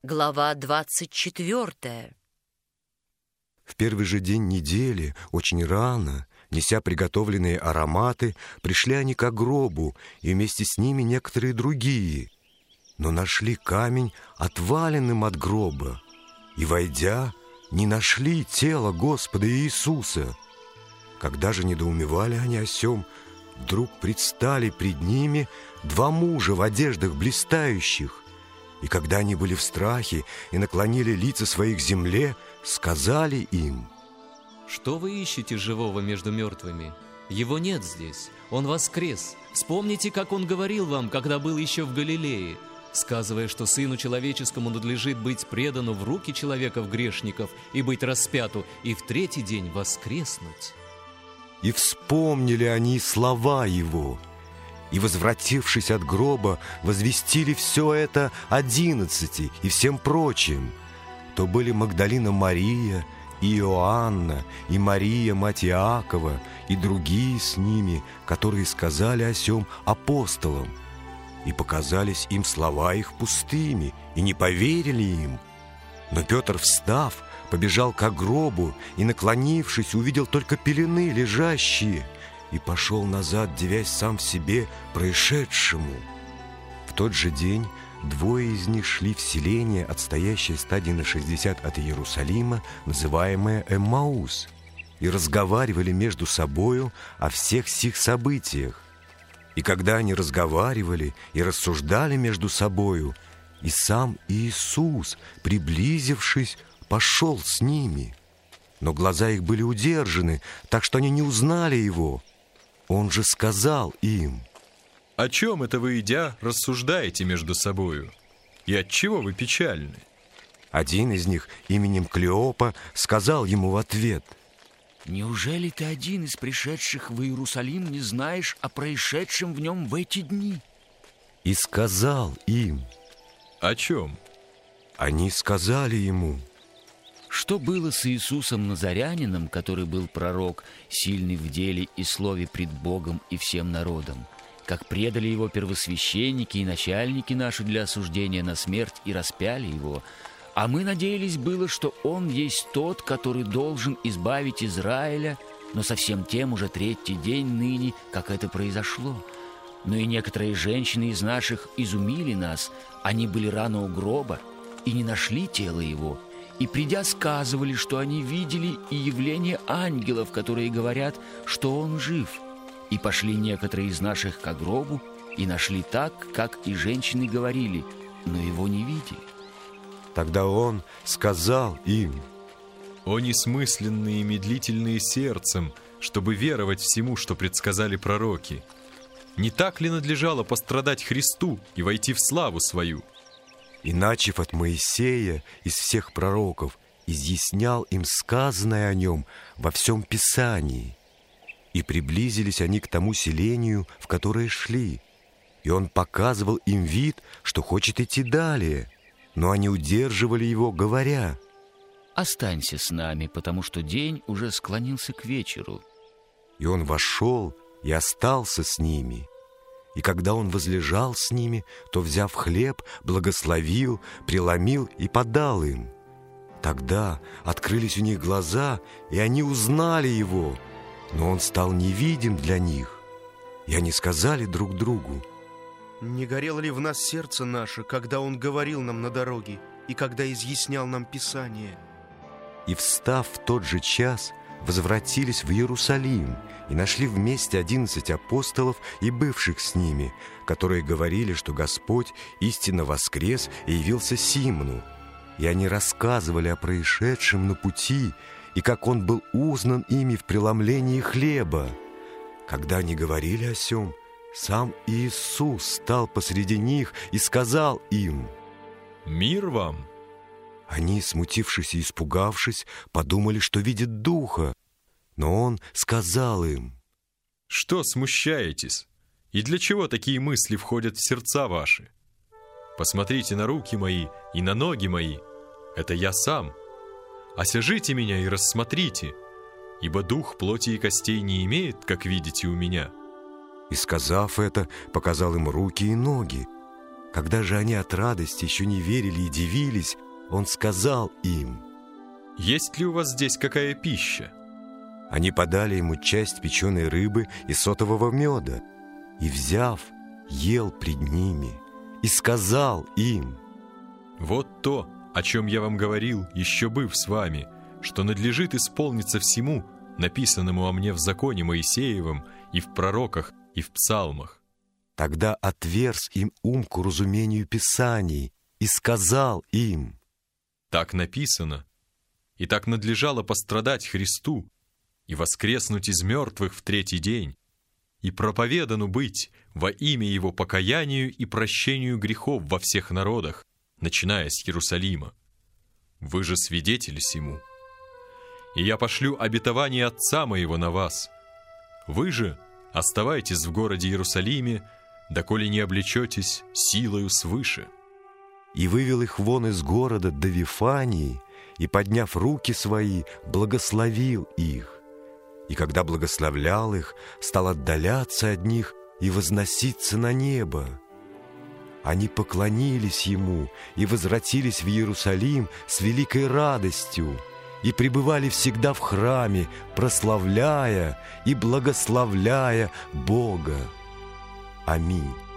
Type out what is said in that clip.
Глава 24. В первый же день недели, очень рано, неся приготовленные ароматы, пришли они к гробу, и вместе с ними некоторые другие. Но нашли камень отваленным от гроба, и, войдя, не нашли тело Господа Иисуса. Когда же недоумевали они о сем, вдруг предстали пред ними два мужа в одеждах блистающих. И когда они были в страхе и наклонили лица свои к земле, сказали им: «Что вы ищете живого между мертвыми? Его нет здесь, он воскрес. Вспомните, как он говорил вам, когда был еще в Галилее, сказывая, что Сыну Человеческому надлежит быть предану в руки человеков-грешников и быть распяту, и в третий день воскреснуть». И вспомнили они слова его, и, возвратившись от гроба, возвестили все это 11 и всем прочим. То были Магдалина Мария, и Иоанна, и Мария, мать Иакова, и другие с ними, которые сказали о сем апостолам. И показались им слова их пустыми, и не поверили им. Но Петр, встав, побежал к гробу, и, наклонившись, увидел только пелены лежащие, и пошел назад, дивясь сам в себе происшедшему. В тот же день двое из них шли в селение, отстоящее стадии на 60 от Иерусалима, называемое Эммаус, и разговаривали между собою о всех сих событиях. И когда они разговаривали и рассуждали между собою, и сам Иисус, приблизившись, пошел с ними. Но глаза их были удержаны, так что они не узнали его. Он же сказал им: «О чем это вы, идя, рассуждаете между собою? И отчего вы печальны?» Один из них, именем Клеопа, сказал ему в ответ: «Неужели ты один из пришедших в Иерусалим не знаешь о происшедшем в нем в эти дни?» И сказал им: «О чем?» Они сказали ему: Что было с Иисусом Назарянином, который был пророк, сильный в деле и слове пред Богом и всем народом, как предали его первосвященники и начальники наши для осуждения на смерть и распяли его, а мы надеялись было, что он есть тот, который должен избавить Израиля, но совсем тем уже третий день ныне, как это произошло. Но и некоторые женщины из наших изумили нас, они были рано у гроба и не нашли тело его, и, придя, сказывали, что они видели и явление ангелов, которые говорят, что он жив. И пошли некоторые из наших к гробу, и нашли так, как и женщины говорили, но его не видели. Тогда он сказал им: «О несмысленные и медлительные сердцем, чтобы веровать всему, что предсказали пророки! Не так ли надлежало пострадать Христу и войти в славу свою?» И, начав от Моисея из всех пророков, изъяснял им сказанное о нем во всем Писании. И приблизились они к тому селению, в которое шли. И он показывал им вид, что хочет идти далее, но они удерживали его, говоря: «Останься с нами, потому что день уже склонился к вечеру». И он вошел и остался с ними. И когда он возлежал с ними, то, взяв хлеб, благословил, преломил и подал им. Тогда открылись у них глаза, и они узнали его, но он стал невидим для них. И они сказали друг другу: «Не горело ли в нас сердце наше, когда он говорил нам на дороге и когда изъяснял нам Писание?» И, встав в тот же час, возвратились в Иерусалим и нашли вместе 11 апостолов и бывших с ними, которые говорили, что Господь истинно воскрес и явился Симону. И они рассказывали о происшедшем на пути, и как он был узнан ими в преломлении хлеба. Когда они говорили о сем, сам Иисус стал посреди них и сказал им: «Мир вам!» Они, смутившись и испугавшись, подумали, что видят духа. Но он сказал им: «Что смущаетесь? И для чего такие мысли входят в сердца ваши? Посмотрите на руки мои и на ноги мои. Это я сам. Осяжите меня и рассмотрите, ибо дух плоти и костей не имеет, как видите у меня». И, сказав это, показал им руки и ноги. Когда же они от радости еще не верили и дивились, он сказал им: «Есть ли у вас здесь какая пища?» Они подали ему часть печеной рыбы и сотового меда, и, взяв, ел пред ними, и сказал им: «Вот то, о чем я вам говорил, еще быв с вами, что надлежит исполниться всему, написанному о мне в законе Моисеевом и в пророках, и в псалмах». Тогда отверз им ум к уразумению Писаний и сказал им: «Так написано, и так надлежало пострадать Христу и воскреснуть из мертвых в третий день, и проповедану быть во имя Его покаянию и прощению грехов во всех народах, начиная с Иерусалима. Вы же свидетели сему. И я пошлю обетование Отца моего на вас. Вы же оставайтесь в городе Иерусалиме, доколе не облечетесь силою свыше». И вывел их вон из города до Вифании, и, подняв руки свои, благословил их. И когда благословлял их, стал отдаляться от них и возноситься на небо. Они поклонились ему и возвратились в Иерусалим с великой радостью и пребывали всегда в храме, прославляя и благословляя Бога. Аминь.